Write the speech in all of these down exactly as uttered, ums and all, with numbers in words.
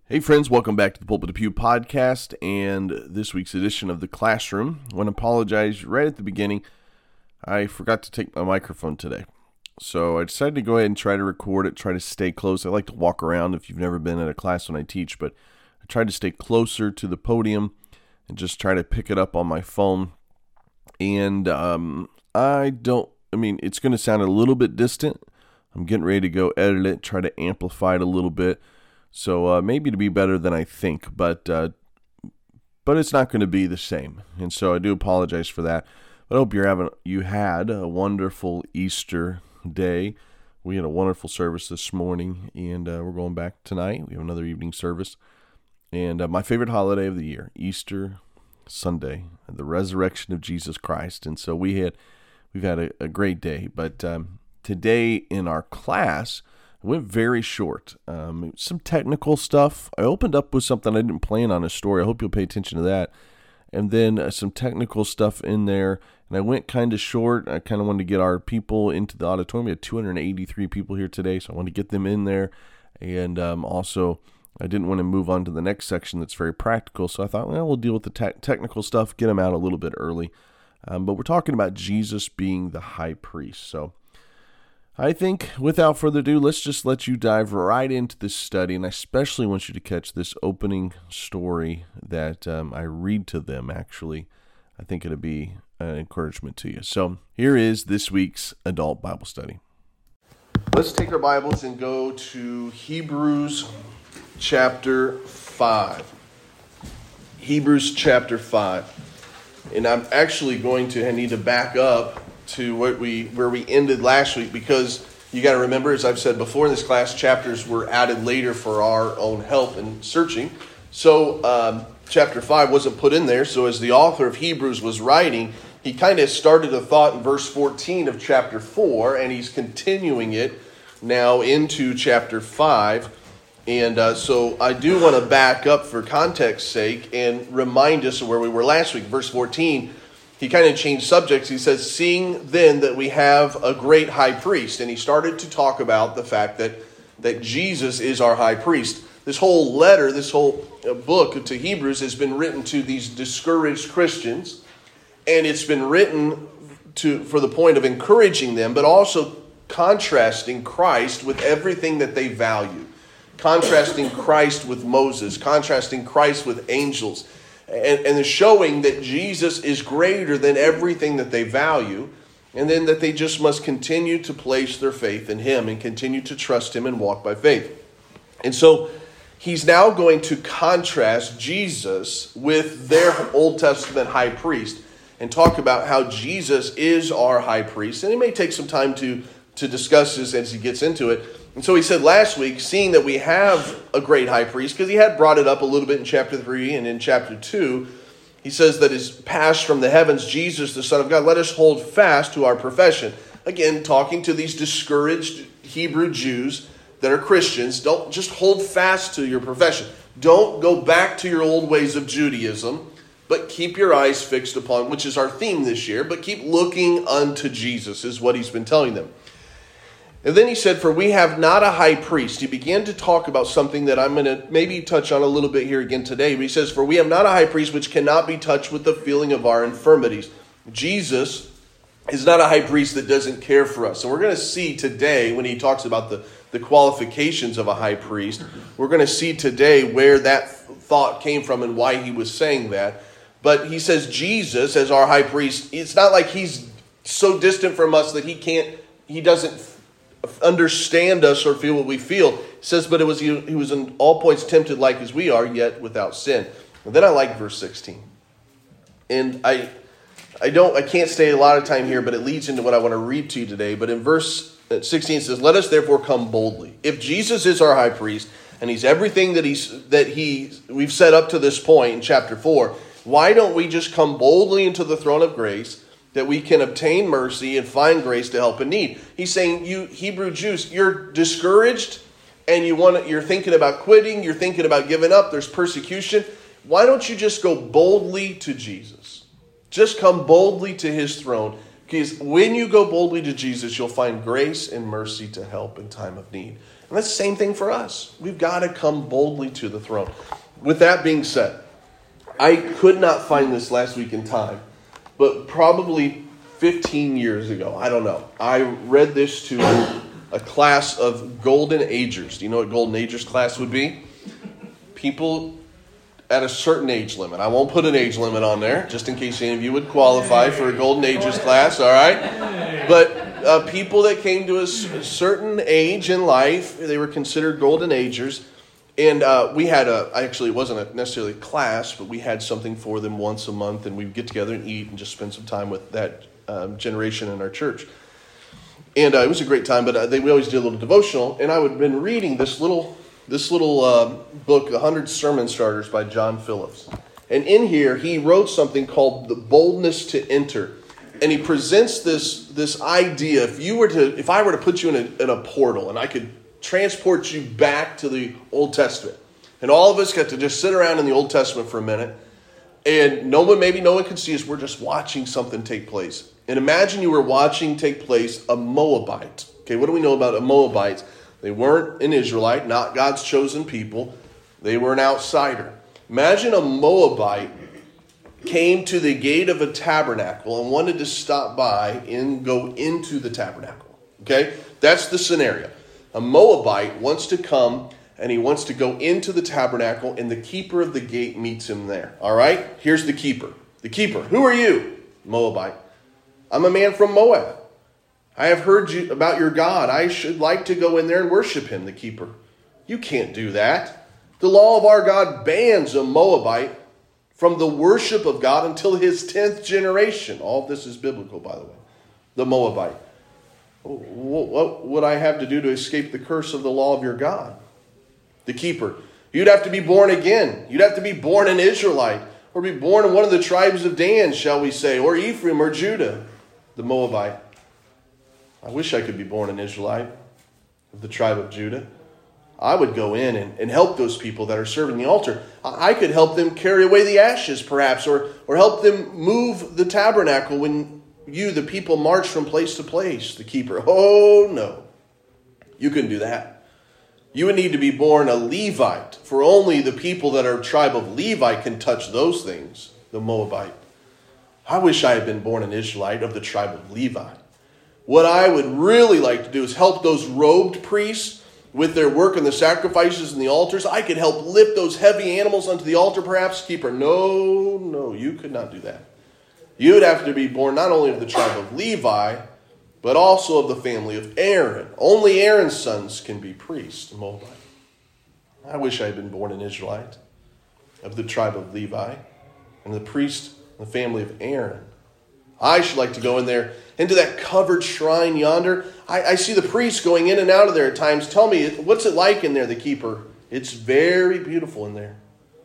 Hey friends, welcome back to the Pulpit to Pew podcast and this week's edition of The Classroom. I want to apologize right at the beginning. I forgot to take my microphone today. So I decided to go ahead and try to record it, try to stay close. I like to walk around if you've never been at a class when I teach, but I tried to stay closer to the podium and just try to pick it up on my phone. And um, I don't, I mean, it's going to sound a little bit distant. I'm getting ready to go edit it, try to amplify it a little bit. So uh, maybe to be better than I think, but uh, but it's not going to be the same, and so I do apologize for that. But I hope you're having you had a wonderful Easter day. We had a wonderful service this morning, and uh, we're going back tonight. We have another evening service, and uh, my favorite holiday of the year, Easter Sunday, the resurrection of Jesus Christ. And so we had we've had a, a great day. But um, today in our class, it went very short. Um, some technical stuff. I opened up with something I didn't plan on a story. I hope you'll pay attention to that. And then uh, some technical stuff in there. And I went kind of short. I kind of wanted to get our people into the auditorium. We had two hundred eighty-three people here today, so I wanted to get them in there. And um, also, I didn't want to move on to the next section that's very practical. So I thought, well, we'll deal with the te- technical stuff, get them out a little bit early. Um, but we're talking about Jesus being the high priest. So I think, without further ado, let's just let you dive right into this study, and I especially want you to catch this opening story that um, I read to them, actually. I think it'll be an encouragement to you. So here is this week's adult Bible study. Let's take our Bibles and go to Hebrews chapter five. Hebrews chapter five. And I'm actually going to I need to back up to what we where we ended last week, because you got to remember, as I've said before in this class, chapters were added later for our own help in searching. So um, chapter five wasn't put in there. So as the author of Hebrews was writing, he kind of started a thought in verse fourteen of chapter four, and he's continuing it now into chapter five. And uh, so I do want to back up for context's sake and remind us of where we were last week. Verse fourteen, he kind of changed subjects. He says, seeing then that we have a great high priest. And he started to talk about the fact that, that Jesus is our high priest. This whole letter, this whole book to Hebrews has been written to these discouraged Christians. And it's been written to for the point of encouraging them, but also contrasting Christ with everything that they value. Contrasting Christ with Moses, contrasting Christ with angels. And, and showing that Jesus is greater than everything that they value, and then that they just must continue to place their faith in Him and continue to trust Him and walk by faith. And so he's now going to contrast Jesus with their Old Testament high priest and talk about how Jesus is our high priest. And it may take some time to, to discuss this as he gets into it. And so he said last week, seeing that we have a great high priest, because he had brought it up a little bit in chapter three and in chapter two, he says that is passed from the heavens, Jesus, the Son of God. Let us hold fast to our profession. Again, talking to these discouraged Hebrew Jews that are Christians. Don't just hold fast to your profession. Don't go back to your old ways of Judaism, but keep your eyes fixed upon, which is our theme this year, but keep looking unto Jesus is what he's been telling them. And then he said, for we have not a high priest. He began to talk about something that I'm going to maybe touch on a little bit here again today. But he says, for we have not a high priest which cannot be touched with the feeling of our infirmities. Jesus is not a high priest that doesn't care for us. So we're going to see today, when he talks about the, the qualifications of a high priest, we're going to see today where that thought came from and why he was saying that. But he says Jesus as our high priest, it's not like he's so distant from us that he can't, he doesn't understand us or feel what we feel. It says, but it was he, he was in all points tempted like as we are, yet without sin. And then I like verse sixteen. And I I don't I can't stay a lot of time here, but it leads into what I want to read to you today. But in verse sixteen it says, let us therefore come boldly. If Jesus is our high priest, and he's everything that he's that he we've set up to this point in chapter four, why don't we just come boldly into the throne of grace, that we can obtain mercy and find grace to help in need? He's saying, you Hebrew Jews, you're discouraged and you want you're thinking about quitting, you're thinking about giving up, there's persecution. Why don't you just go boldly to Jesus? Just come boldly to his throne. Because when you go boldly to Jesus, you'll find grace and mercy to help in time of need. And that's the same thing for us. We've got to come boldly to the throne. With that being said, I could not find this last week in time, but probably fifteen years ago, I don't know, I read this to a class of Golden Agers. Do you know what Golden Agers class would be? People at a certain age limit. I won't put an age limit on there, just in case any of you would qualify for a Golden Agers class, all right? But uh, people that came to a, a certain age in life, they were considered Golden Agers. And uh, we had a, actually it wasn't a necessarily a class, but we had something for them once a month, and we'd get together and eat and just spend some time with that um, generation in our church. And uh, it was a great time, but uh, they, we always did a little devotional, and I would have been reading this little this little uh, book, one hundred Sermon Starters by John Phillips. And in here, he wrote something called The Boldness to Enter. And he presents this, this idea, if you were to, if I were to put you in a, in a portal, and I could transport you back to the Old Testament. And all of us got to just sit around in the Old Testament for a minute. And no one, maybe no one could see us. We're just watching something take place. And imagine you were watching take place a Moabite. Okay, what do we know about a Moabite? They weren't an Israelite, not God's chosen people. They were an outsider. Imagine a Moabite came to the gate of a tabernacle and wanted to stop by and go into the tabernacle. Okay, that's the scenario. A Moabite wants to come and he wants to go into the tabernacle, and the keeper of the gate meets him there. All right? Here's the keeper. The keeper. Who are you? Moabite. I'm a man from Moab. I have heard you about your God. I should like to go in there and worship him, the keeper. You can't do that. The law of our God bans a Moabite from the worship of God until his tenth generation. All of this is biblical, by the way. The Moabite. What would I have to do to escape the curse of the law of your God? The keeper. You'd have to be born again. You'd have to be born an Israelite, or be born in one of the tribes of Dan, shall we say, or Ephraim or Judah. The Moabite. I wish I could be born an Israelite of the tribe of Judah. I would go in and, and help those people that are serving the altar. I could help them carry away the ashes, perhaps, or, or help them move the tabernacle when you, the people, march from place to place, the keeper. Oh, no. You couldn't do that. You would need to be born a Levite, for only the people that are tribe of Levi can touch those things, the Moabite. I wish I had been born an Israelite of the tribe of Levi. What I would really like to do is help those robed priests with their work on the sacrifices and the altars. I could help lift those heavy animals onto the altar, perhaps, keeper. No, no, you could not do that. You would have to be born not only of the tribe of Levi, but also of the family of Aaron. Only Aaron's sons can be priests, Moabite. I wish I had been born an Israelite of the tribe of Levi and the priest, the family of Aaron. I should like to go in there into that covered shrine yonder. I, I see the priests going in and out of there at times. Tell me, what's it like in there, the keeper? It's very beautiful in there.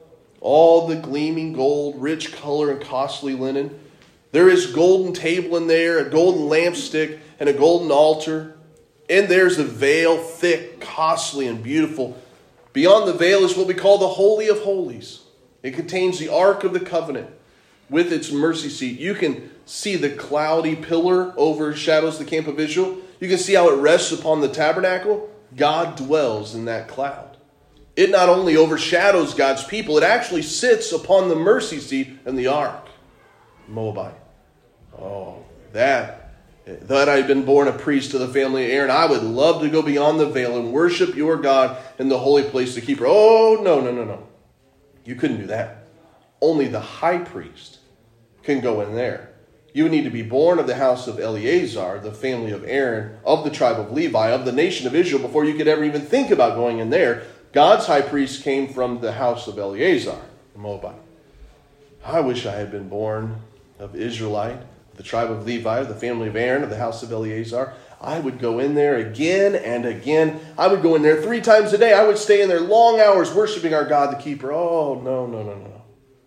All the gleaming gold, rich color, and costly linen. There is a golden table in there, a golden lampstick, and a golden altar. And there's a veil, thick, costly, and beautiful. Beyond the veil is what we call the Holy of Holies. It contains the Ark of the Covenant with its mercy seat. You can see the cloudy pillar overshadows the camp of Israel. You can see how it rests upon the tabernacle. God dwells in that cloud. It not only overshadows God's people, it actually sits upon the mercy seat in the ark. Moabite. Oh, that, that I'd been born a priest of the family of Aaron. I would love to go beyond the veil and worship your God in the holy place, the keeper. Oh, no, no, no, no. You couldn't do that. Only the high priest can go in there. You would need to be born of the house of Eleazar, the family of Aaron, of the tribe of Levi, of the nation of Israel, before you could ever even think about going in there. God's high priest came from the house of Eleazar, the Moabite. I wish I had been born of Israelite, the tribe of Levi, the family of Aaron, of the house of Eleazar. I would go in there again and again. I would go in there three times a day. I would stay in there long hours worshiping our God, the keeper. Oh, no, no, no, no.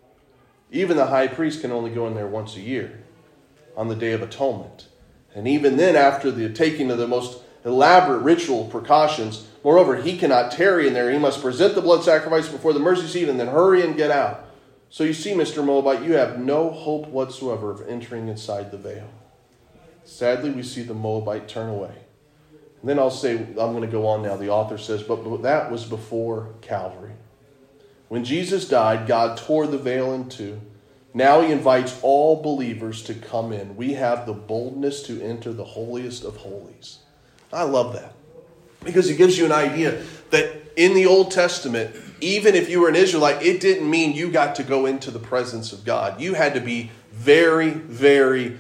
Even the high priest can only go in there once a year on the Day of Atonement. And even then, after the taking of the most elaborate ritual precautions, moreover, he cannot tarry in there. He must present the blood sacrifice before the mercy seat and then hurry and get out. So you see, Mister Moabite, you have no hope whatsoever of entering inside the veil. Sadly, we see the Moabite turn away. And then I'll say, I'm going to go on now. The author says, but that was before Calvary. When Jesus died, God tore the veil in two. Now he invites all believers to come in. We have the boldness to enter the holiest of holies. I love that. Because it gives you an idea that in the Old Testament, even if you were an Israelite, it didn't mean you got to go into the presence of God. You had to be very, very,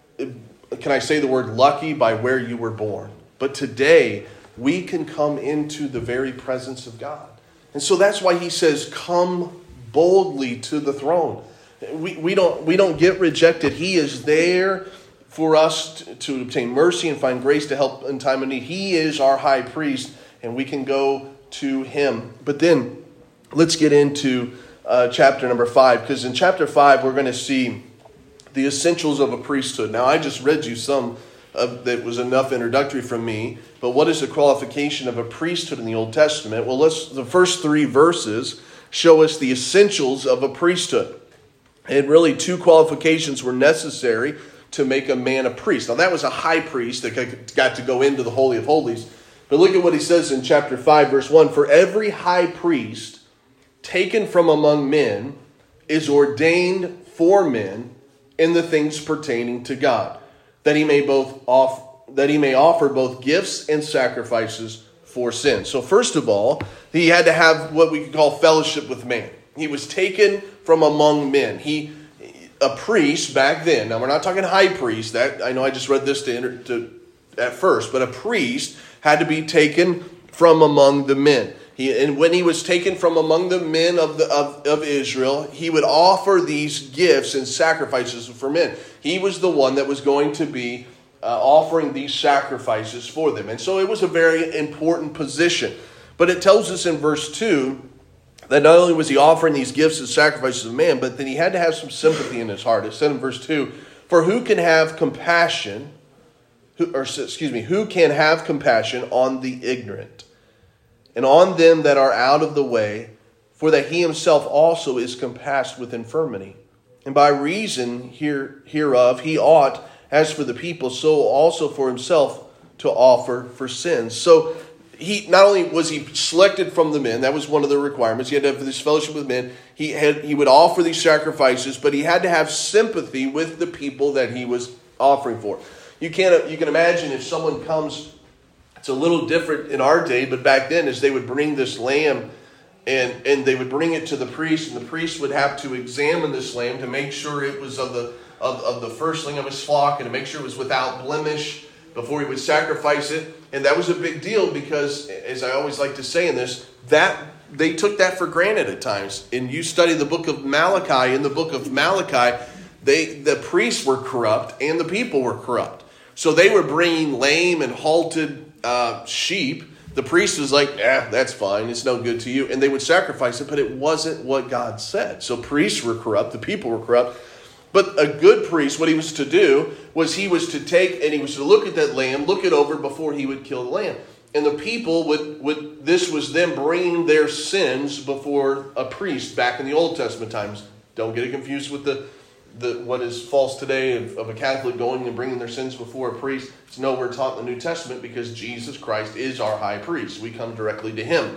can I say the word lucky, by where you were born. But today, we can come into the very presence of God. And so that's why he says, come boldly to the throne. We, we don't, we don't get rejected. He is there for us to, to obtain mercy and find grace to help in time of need. He is our high priest, and we can go to him. But then let's get into uh, chapter number five, because in chapter five, we're going to see the essentials of a priesthood. Now, I just read you some of that was enough introductory from me, but what is the qualification of a priesthood in the Old Testament? Well, let's the first three verses show us the essentials of a priesthood. And really, two qualifications were necessary to make a man a priest. Now, that was a high priest that got to go into the Holy of Holies. But look at what he says in chapter five, verse one. For every high priest taken from among men is ordained for men in the things pertaining to God, that he may both off, that he may offer both gifts and sacrifices for sin. So first of all, he had to have what we could call fellowship with man. He was taken from among men. He, a priest back then. Now we're not talking high priest. That I know I just read this to, enter, to at first, but a priest had to be taken from among the men. He, and when he was taken from among the men of, the, of, of Israel, he would offer these gifts and sacrifices for men. He was the one that was going to be uh, offering these sacrifices for them. And so it was a very important position. But it tells us in verse two that not only was he offering these gifts and sacrifices of man, but that he had to have some sympathy in his heart. It said in verse two, for who can have compassion, who, or excuse me, who can have compassion on the ignorant, and on them that are out of the way, for that he himself also is compassed with infirmity. And by reason here, hereof he ought, as for the people, so also for himself, to offer for sins. So he not only was he selected from the men, that was one of the requirements. He had to have this fellowship with men. He had he would offer these sacrifices, but he had to have sympathy with the people that he was offering for. You can't you can imagine if someone comes. It's a little different in our day, but back then, as they would bring this lamb and, and they would bring it to the priest, and the priest would have to examine this lamb to make sure it was of the of, of the firstling of his flock and to make sure it was without blemish before he would sacrifice it. And that was a big deal because, as I always like to say in this, that they took that for granted at times. And you study the book of Malachi, in the book of Malachi, they the priests were corrupt and the people were corrupt. So they were bringing lame and halted Uh, sheep. The priest was like, "Yeah, that's fine. It's no good to you." And they would sacrifice it, but it wasn't what God said. So priests were corrupt. The people were corrupt. But a good priest, what he was to do was he was to take and he was to look at that lamb, look it over before he would kill the lamb. And the people would, would this was them bringing their sins before a priest back in the Old Testament times. Don't get it confused with the The, what is false today of, of a Catholic going and bringing their sins before a priest. It's nowhere taught in the New Testament because Jesus Christ is our high priest. We come directly to him.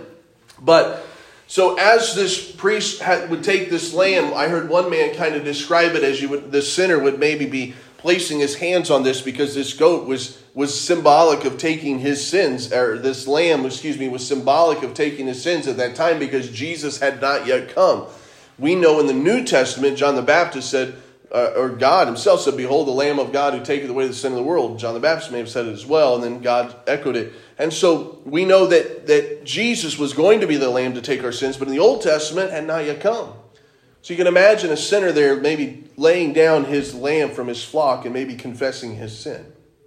But so as this priest had, would take this lamb, I heard one man kind of describe it as you would, the sinner would maybe be placing his hands on this because this goat was was symbolic of taking his sins, or this lamb, excuse me, was symbolic of taking his sins at that time because Jesus had not yet come. We know in the New Testament, John the Baptist said, Uh, or God himself said, behold, the Lamb of God who taketh away the sin of the world. John the Baptist may have said it as well, and then God echoed it. And so we know that, that Jesus was going to be the Lamb to take our sins, but in the Old Testament had not yet come. So you can imagine a sinner there maybe laying down his lamb from his flock and maybe confessing his sin.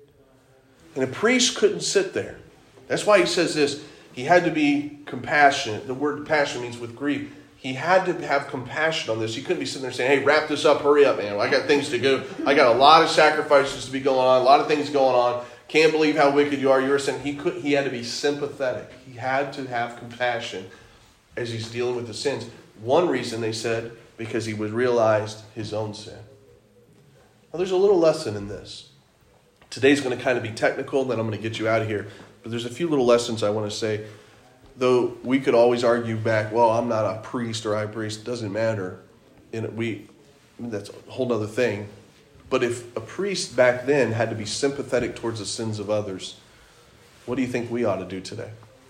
And a priest couldn't sit there. That's why he says this. He had to be compassionate. The word passion means with grief. He had to have compassion on this. He couldn't be sitting there saying, hey, wrap this up, hurry up, man. I got things to do. I got a lot of sacrifices to be going on, a lot of things going on. Can't believe how wicked you are. You're a sin. He could, he had to be sympathetic. He had to have compassion as he's dealing with the sins. One reason, they said, because he would realize his own sin. Now, there's a little lesson in this. Today's going to kind of be technical, then I'm going to get you out of here. But there's a few little lessons I want to say. Though we could always argue back, well, I'm not a priest or high priest. It doesn't matter. And we, that's a whole other thing. But if a priest back then had to be sympathetic towards the sins of others, what do you think we ought to do today?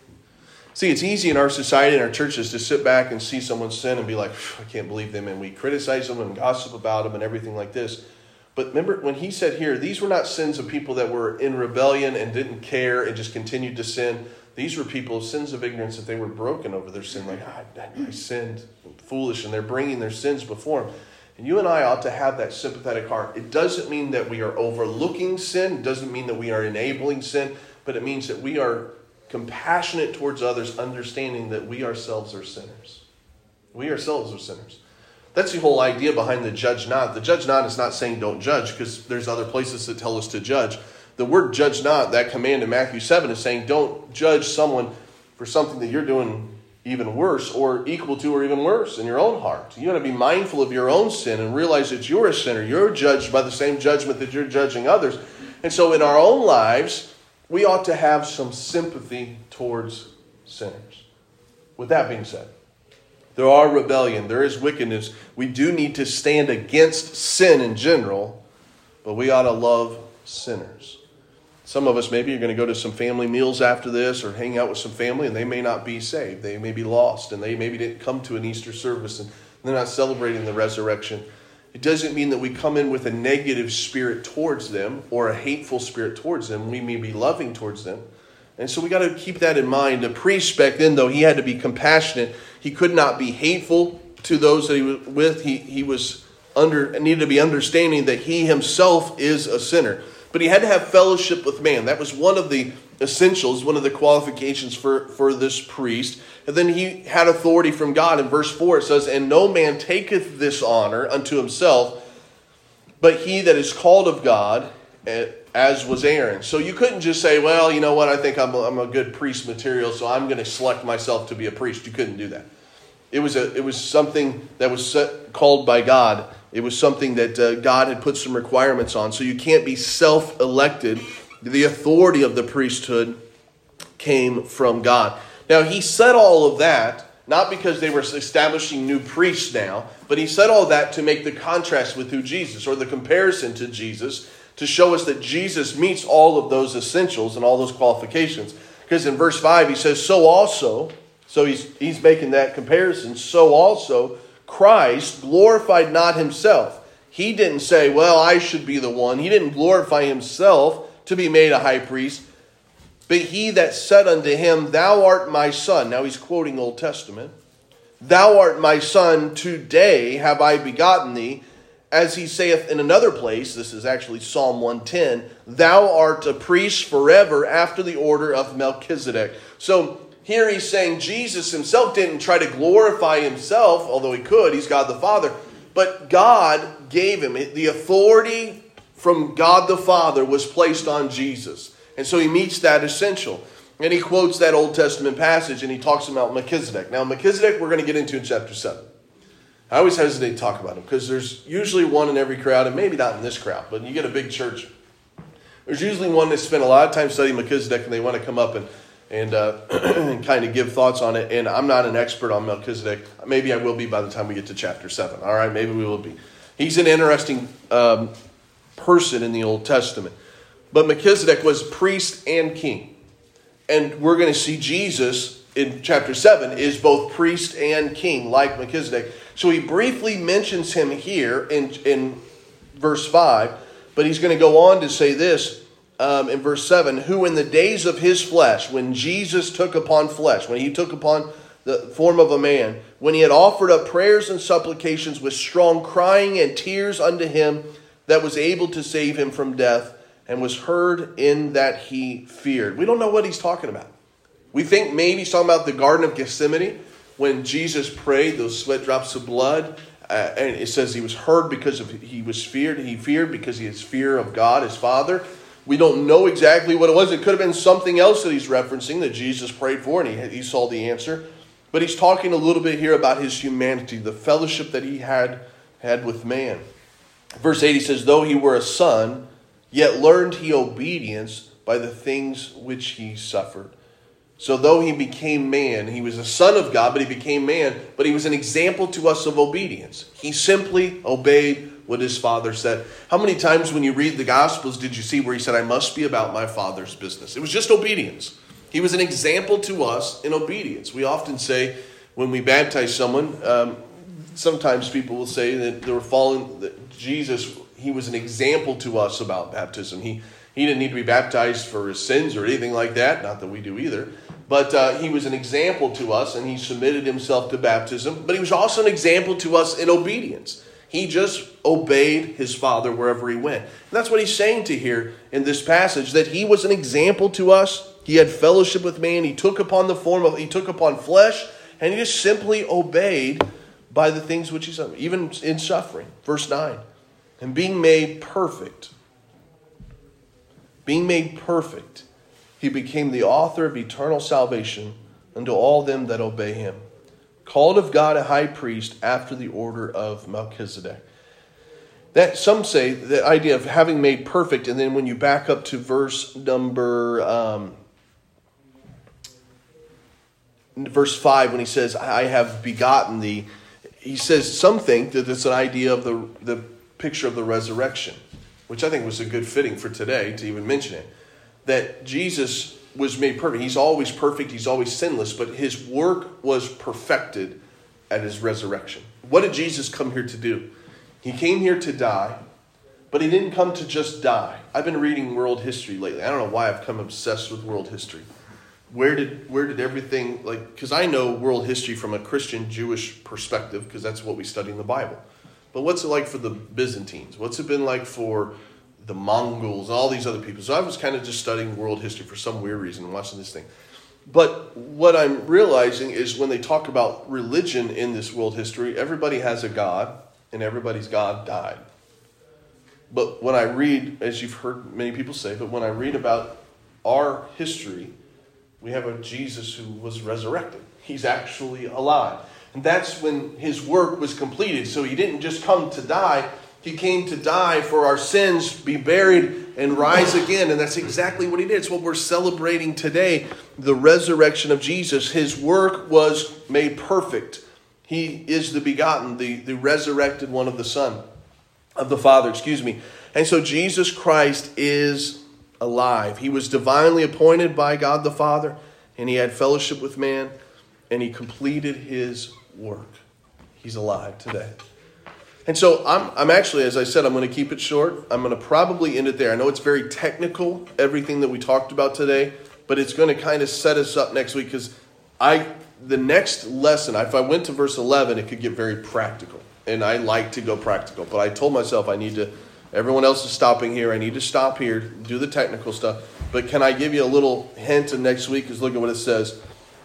See, it's easy in our society and our churches to sit back and see someone sin and be like, I can't believe them, and we criticize them and gossip about them and everything like this. But remember when he said here, these were not sins of people that were in rebellion and didn't care and just continued to sin. These were people, sins of ignorance, that they were broken over their sin. Like, I, I sinned, I'm foolish, and they're bringing their sins before him. And you and I ought to have that sympathetic heart. It doesn't mean that we are overlooking sin. It doesn't mean that we are enabling sin. But it means that we are compassionate towards others, understanding that we ourselves are sinners. We ourselves are sinners. That's the whole idea behind the judge not. The judge not is not saying don't judge, because there's other places that tell us to judge. The word judge not, that command in Matthew seven, is saying don't judge someone for something that you're doing even worse or equal to or even worse in your own heart. You got to be mindful of your own sin and realize that you're a sinner. You're judged by the same judgment that you're judging others. And so in our own lives, we ought to have some sympathy towards sinners. With that being said, there are rebellion, there is wickedness. We do need to stand against sin in general, but we ought to love sinners. Some of us maybe are going to go to some family meals after this or hang out with some family, and they may not be saved. They may be lost, and they maybe didn't come to an Easter service, and they're not celebrating the resurrection. It doesn't mean that we come in with a negative spirit towards them or a hateful spirit towards them. We may be loving towards them. And so we got to keep that in mind. A priest back then, though, he had to be compassionate. He could not be hateful to those that he was with. He, he was under needed to be understanding that he himself is a sinner. But he had to have fellowship with man. That was one of the essentials, one of the qualifications for, for this priest. And then he had authority from God. In verse four it says, and no man taketh this honor unto himself, but he that is called of God, as was Aaron. So you couldn't just say, well, you know what, I think I'm a, I'm a good priest material, so I'm going to select myself to be a priest. You couldn't do that. It was a it was something that was set, called by God. It was something that uh, God had put some requirements on. So you can't be self-elected. The authority of the priesthood came from God. Now, he said all of that, not because they were establishing new priests now, but he said all that to make the contrast with who Jesus, or the comparison to Jesus, to show us that Jesus meets all of those essentials and all those qualifications. Because in verse five, he says, so also, so he's, he's making that comparison, so also Christ glorified not himself. He didn't say, well, I should be the one. He didn't glorify himself to be made a high priest. But he that said unto him, thou art my son. Now he's quoting Old Testament. Thou art my son, today have I begotten thee. As he saith in another place, this is actually Psalm one ten, thou art a priest forever after the order of Melchizedek. So here he's saying Jesus himself didn't try to glorify himself, although he could, he's God the Father. But God gave him the authority from God the Father was placed on Jesus. And so he meets that essential. And he quotes that Old Testament passage and he talks about Melchizedek. Now Melchizedek we're going to get into in chapter seven. I always hesitate to talk about him because there's usually one in every crowd, and maybe not in this crowd, but you get a big church. There's usually one that spent a lot of time studying Melchizedek and they want to come up and, and, uh, and kind of give thoughts on it. And I'm not an expert on Melchizedek. Maybe I will be by the time we get to chapter seven. All right, maybe we will be. He's an interesting um, person in the Old Testament. But Melchizedek was priest and king. And we're going to see Jesus in chapter seven is both priest and king, like Melchizedek. So he briefly mentions him here in, in verse five, but he's going to go on to say this um, in verse seven, who in the days of his flesh, when Jesus took upon flesh, when he took upon the form of a man, when he had offered up prayers and supplications with strong crying and tears unto him that was able to save him from death, and was heard in that he feared. We don't know what he's talking about. We think maybe he's talking about the Garden of Gethsemane, when Jesus prayed, those sweat drops of blood, uh, and it says he was heard because of he was feared. He feared because he has fear of God, his Father. We don't know exactly what it was. It could have been something else that he's referencing that Jesus prayed for, and he, he saw the answer. But he's talking a little bit here about his humanity, the fellowship that he had, had with man. Verse eight, he says, though he were a son, yet learned he obedience by the things which he suffered. So though he became man, he was a son of God, but he became man, but he was an example to us of obedience. He simply obeyed what his Father said. How many times when you read the Gospels did you see where he said, I must be about my Father's business? It was just obedience. He was an example to us in obedience. We often say when we baptize someone, um, sometimes people will say that they were following that Jesus, he was an example to us about baptism. He He didn't need to be baptized for his sins or anything like that. Not that we do either. But uh, he was an example to us, and he submitted himself to baptism. But he was also an example to us in obedience. He just obeyed his Father wherever he went. And that's what he's saying to here in this passage, that he was an example to us. He had fellowship with man. He took upon the form of, he took upon flesh, and he just simply obeyed by the things which he suffered, even in suffering. Verse nine, and being made perfect. Being made perfect, he became the author of eternal salvation unto all them that obey him. Called of God a high priest after the order of Melchizedek. That some say the idea of having made perfect, and then when you back up to verse number um, verse five, when he says, I have begotten thee, he says some think that it's an idea of the, the picture of the resurrection, which I think was a good fitting for today to even mention it, that Jesus was made perfect. He's always perfect. He's always sinless, but his work was perfected at his resurrection. What did Jesus come here to do? He came here to die, but he didn't come to just die. I've been reading world history lately. I don't know why I've come obsessed with world history. Where did where did everything, like, because I know world history from a Christian Jewish perspective, because that's what we study in the Bible. But what's it like for the Byzantines? What's it been like for the Mongols, all these other people? So I was kind of just studying world history for some weird reason, watching this thing. But what I'm realizing is when they talk about religion in this world history, everybody has a God, and everybody's God died. But when I read, as you've heard many people say, but when I read about our history, we have a Jesus who was resurrected. He's actually alive. And that's when his work was completed. So he didn't just come to die. He came to die for our sins, be buried, and rise again. And that's exactly what he did. It's what we're celebrating today, the resurrection of Jesus. His work was made perfect. He is the begotten, the, the resurrected one of the Son, of the Father, excuse me. And so Jesus Christ is alive. He was divinely appointed by God the Father, and he had fellowship with man, and he completed his work. He's alive today. And so I'm I'm actually, as I said, I'm going to keep it short. I'm going to probably end it there. I know it's very technical, everything that we talked about today, but it's going to kind of set us up next week, because I the next lesson, if I went to verse eleven, it could get very practical. And I like to go practical. But I told myself I need to, everyone else is stopping here. I need to stop here, do the technical stuff. But can I give you a little hint of next week? Because look at what it says.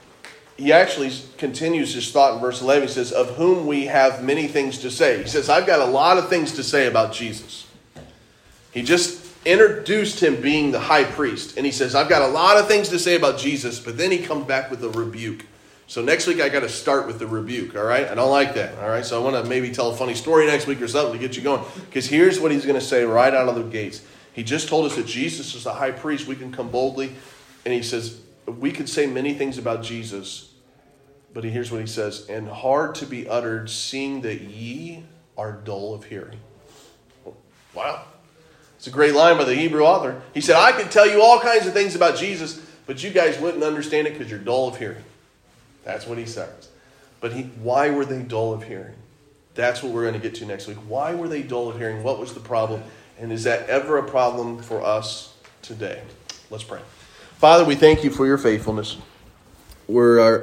He actually continues his thought in verse eleven. He says, of whom we have many things to say. He says, I've got a lot of things to say about Jesus. He just introduced him being the high priest. And he says, I've got a lot of things to say about Jesus. But then he comes back with a rebuke. So next week I got to start with the rebuke, all right? I don't like that, all right? So I want to maybe tell a funny story next week or something to get you going. Because here's what he's going to say right out of the gates. He just told us that Jesus is the high priest. We can come boldly. And he says, we could say many things about Jesus. But here's what he says, and hard to be uttered, seeing that ye are dull of hearing. Wow. It's a great line by the Hebrew author. He said, I could tell you all kinds of things about Jesus, but you guys wouldn't understand it because you're dull of hearing. That's what he says. But he, why were they dull of hearing? That's what we're going to get to next week. Why were they dull of hearing? What was the problem? And is that ever a problem for us today? Let's pray. Father, we thank you for your faithfulness. We're